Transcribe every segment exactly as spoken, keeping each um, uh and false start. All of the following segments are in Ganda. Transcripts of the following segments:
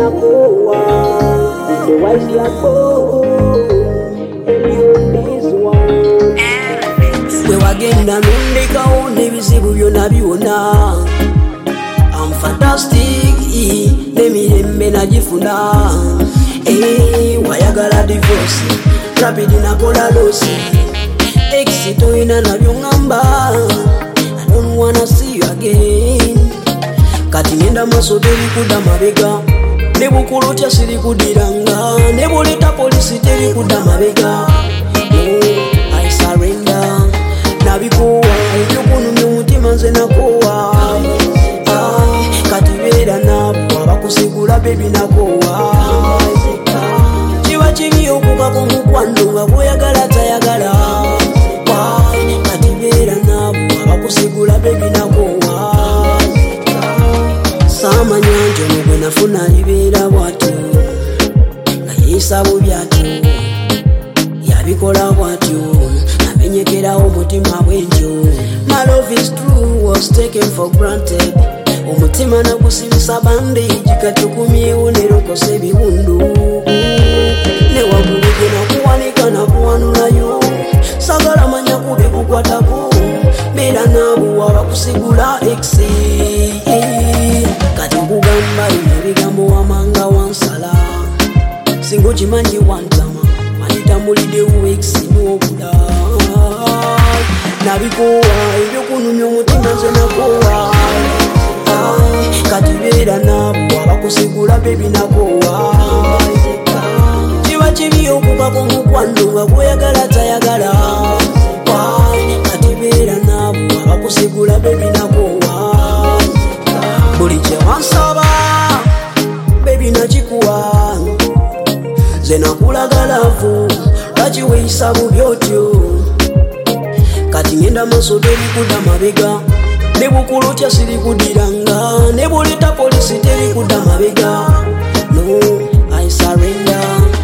nakuwa the wise black boy Eli on this one we wagenda nundekawo n'ebizibu byonna byonna I'm fantastic n'emirembe nagifuna wayagala divorce rapid nakola losi ex toyina nabyo ngamba I don't wanna see you again kati ngenda maso teri kudda mabega ne bukulutya siri kudiranga ne buleta polisi teri kudda mabega oh, I surrender nabikuwa ebyokunumya omutima nze nakowa kati beera nabo abakusigula bebi nakowa kiba kibi okukako mukwano nga gwoyagala tayagala kati beera nabo abakusigula bebi nakowa samanya nti ono gwe nafuna libeera bwatyo nga yeesa bubi atyo yabikola bwatyo amenyekerawo omutima bwentyo my love is true was taken for granted omutima nagusibisa bandage kati okumyewo nerokosa ebiwundu newagulu gwe nakuwanika nakuwanulayo sagala manya kube kukwatako beera nabo abakusigula exe kati okugamba ebigambo wamanga wansala singa okimanyi wantama manitambuliddewo exe n'obula nabikowa ebyokunumya omutima nze nakowa kati beera nabo abakusigula bebi nakowa kiba kibi okukako mukwano nga gwoyagala tayagala kati beera nabo abakusigula bebi nakowa buli kyewansaba bebi nakikuwa nze nakulagalavu lwaki weeyisa bubi otyo kati ngenda maso teri kudda mabega ne bukulutya siri kudiranga ne buleta polisi teri kudda mabega no I surrender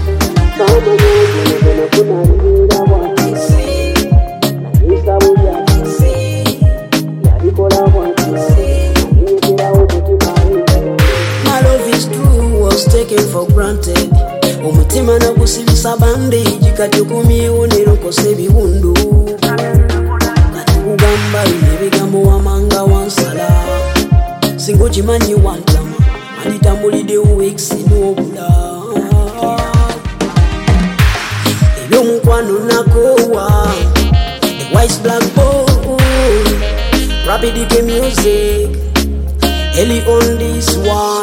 my love is true was taken for granted omutima nagusibisa bandage kati okumyewo nerokosa ebiwundu kugamba ebigambo wamanga wansala singa okimanyi wantama manitambuliddewo ex n'obula ebyomukwano nakowa the wise black boy rapid music Eli on this one